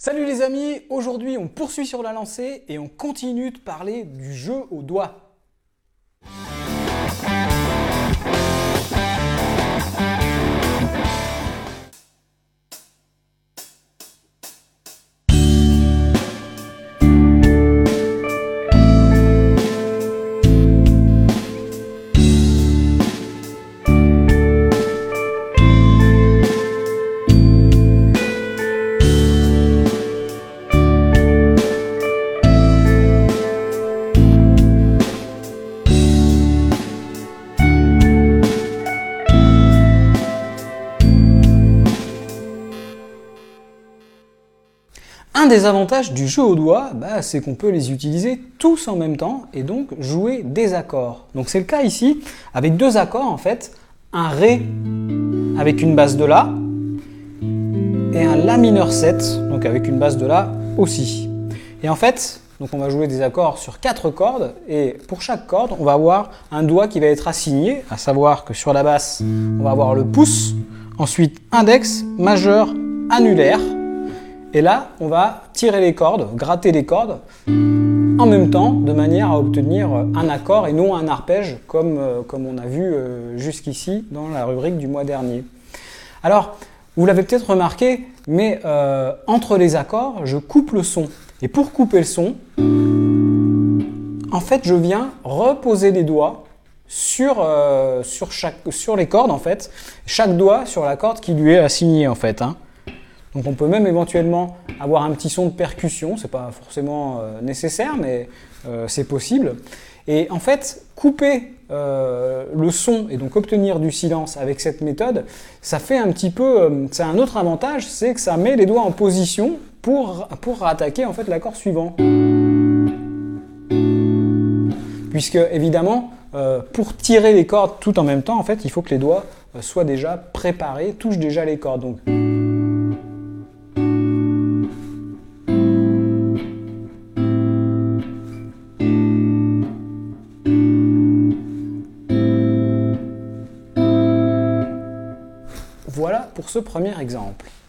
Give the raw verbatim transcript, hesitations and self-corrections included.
Salut les amis, aujourd'hui on poursuit sur la lancée et on continue de parler du jeu au doigt. Un des avantages du jeu au doigt, bah, c'est qu'on peut les utiliser tous en même temps et donc jouer des accords. Donc c'est le cas ici avec deux accords en fait, un Ré avec une base de La et un La mineur sept, donc avec une base de La aussi. Et en fait, donc on va jouer des accords sur quatre cordes et pour chaque corde, on va avoir un doigt qui va être assigné, à savoir que sur la basse, on va avoir le pouce, ensuite index, majeur, annulaire. Et là, on va tirer les cordes, gratter les cordes en même temps, de manière à obtenir un accord et non un arpège, comme, euh, comme on a vu euh, jusqu'ici dans la rubrique du mois dernier. Alors, vous l'avez peut-être remarqué, mais euh, entre les accords, je coupe le son. Et pour couper le son, en fait, je viens reposer les doigts sur, euh, sur, chaque, sur les cordes, en fait. Chaque doigt sur la corde qui lui est assignée, en fait, hein. Donc on peut même éventuellement avoir un petit son de percussion, c'est pas forcément euh, nécessaire, mais euh, c'est possible. Et en fait, couper euh, le son et donc obtenir du silence avec cette méthode, ça fait un petit peu, euh, c'est un autre avantage, c'est que ça met les doigts en position pour, pour attaquer en fait l'accord suivant. Puisque évidemment, euh, pour tirer les cordes tout en même temps, en fait, il faut que les doigts euh, soient déjà préparés, touchent déjà les cordes. Donc, voilà pour ce premier exemple.